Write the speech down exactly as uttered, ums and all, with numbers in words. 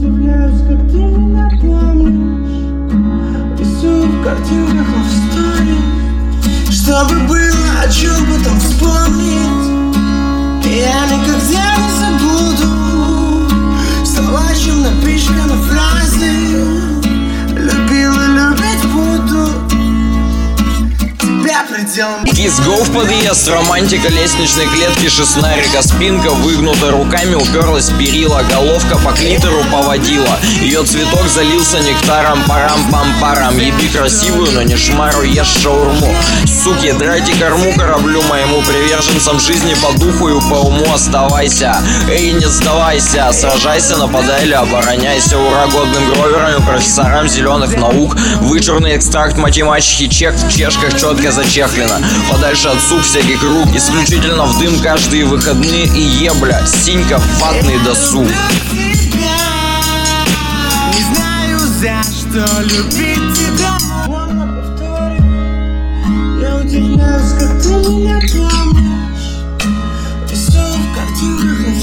удивляюсь, как ты меня помнишь. Рисую в картинках love story, чтобы было о чем потом вспомнить. Я никогда не забуду слова, чем напичканы фразы. Любил и любить буду. Kiss Go в подъезд, романтика лестничной клетки, шестнарика, спинка выгнута, руками уперлась в перила, головка по клитору поводила. Ее цветок залился нектаром, парам-пам-парам. Еби красивую, но не шмару, ешь шаурму. Суки, драйте корму кораблю моему, приверженцам жизни по духу и по уму оставайся. Эй, не сдавайся, сражайся, нападай или обороняйся. Урогодным гроверам и профессорам зеленых наук вычурный экстракт математики, чек в чешках четко зачехлено. Подальше от сук всякий круг, исключительно в дым каждые выходные. И ебля, синька, ватный досуг. Не знаю, за что любить тебя. Я удивляюсь, как ты меня помнишь. Рисую в картинках